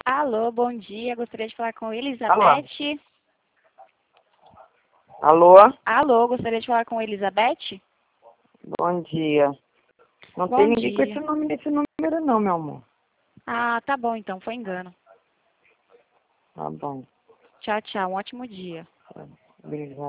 Alô, bom dia. Gostaria de falar com Elizabeth. Alô? Alô, gostaria de falar com Elizabeth. Bom dia. Não Bom tem ninguém com dia. esse número não, meu amor. Ah, tá bom então, foi engano. Tá bom. Tchau, tchau. Um ótimo dia. Obrigada.